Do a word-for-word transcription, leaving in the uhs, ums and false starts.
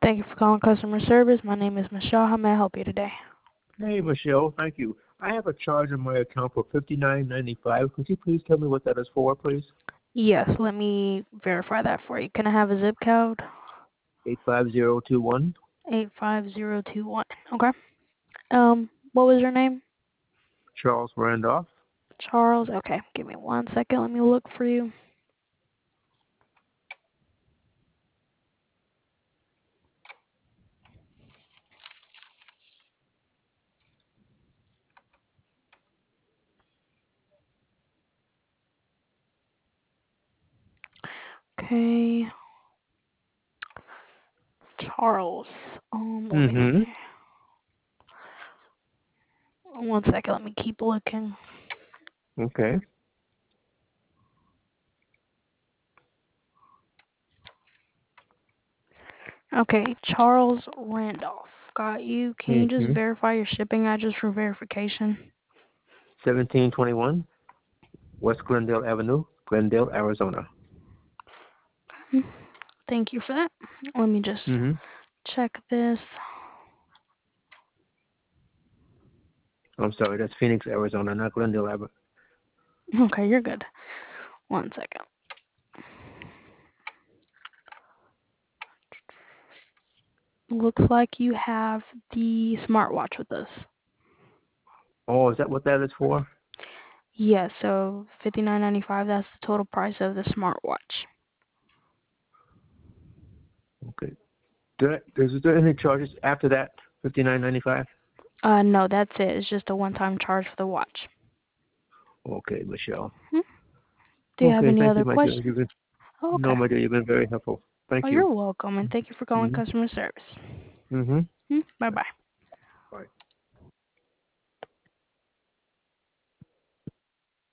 Thank you for calling customer service. My name is Michelle. How may I help you today? Hey, Michelle. Thank you. I have a charge on my account for fifty-nine ninety-five. Could you please tell me what that is for, please? Yes, let me verify that for you. Can I have a zip code? eight five zero two one. eight five zero two one. Okay. Um, what was your name? Charles Randolph. Charles. Okay, give me one second. Let me look for you. Okay. Charles. Um, let me Mm-hmm. see. One second. Let me keep looking. Okay. Okay, Charles Randolph. Got you. Can you just Mm-hmm. verify your shipping address for verification? seventeen twenty-one West Glendale Avenue, Glendale, Arizona. Thank you for that. Let me just Mm-hmm. check this. I'm sorry, that's Phoenix, Arizona, not Glendale, Arizona. Okay, you're good. One second. Looks like you have the smartwatch with us. Oh, is that what that is for? Yes, so fifty-nine ninety-five. That's the total price of the smartwatch. Okay. Do I, is there any charges after that, fifty-nine ninety-five? Uh, no, that's it. It's just a one-time charge for the watch. Okay, Michelle. Hmm? Do you have Okay, any thank you, other my dear. questions? You've been, Oh, no, okay. my dear, you've been very helpful. Oh, Thank you. you're welcome, and thank you for calling Mm-hmm. customer service. Mm-hmm. Hmm? Bye-bye. Bye.